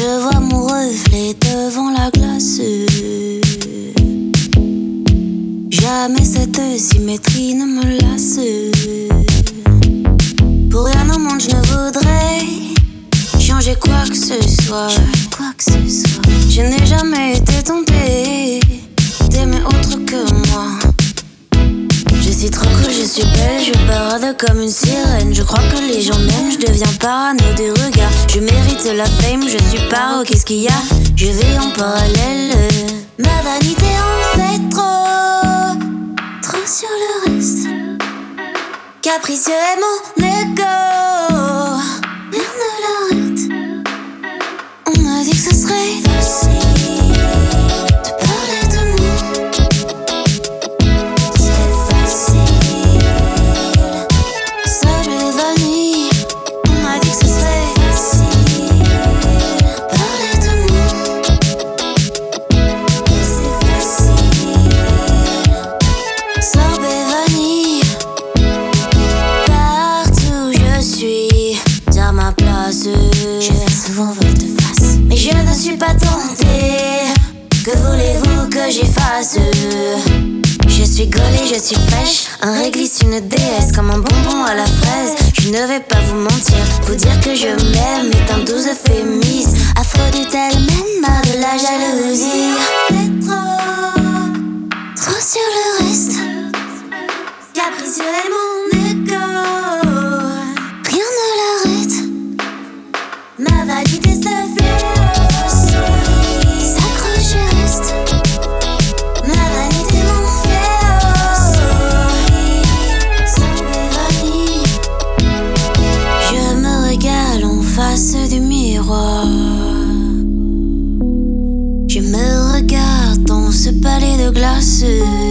Je vois mon reflet devant la glace. Jamais cette symétrie ne me lasse. Pour rien au monde je ne voudrais changer quoi que ce soit. Je n'ai jamais été tombée d'aimer autre que moi. Je suis trop cool, je suis belle, je parade comme une sirène. Je crois que les gens m'aiment, je deviens parano des regards. Je mérite la fame, je suis paro, qu'est-ce qu'il y a? Je vais en parallèle. Ma vanité en fait trop sur le reste. Capricieux est mon ego, rien ne l'arrête. On m'a dit que ce serait facile de parler de moi. C'est facile, ça je m'évanouis. On m'a dit que ce serait facile de parler de moi. C'est facile, ça m'évanouit. Partout je suis à ma place. Je fais souvent volte-face, mais je ne suis pas tentée. Que voulez-vous que j'efface? Je suis gaulée, je suis fraîche, un réglisse, une déesse, comme un bonbon à la fraise. Je ne vais pas vous mentir, vous dire que je m'aime est un doux euphémisme. Aphrodite elle-même a de la jalousie. Trop sur le reste. Capricieux est mon ego, rien ne l'arrête. Ma validité se fait s'accroche et reste. Ma vanité m'en fait sans m'évanouir. Je me régale en face du miroir. Je me regarde dans ce palais de glace.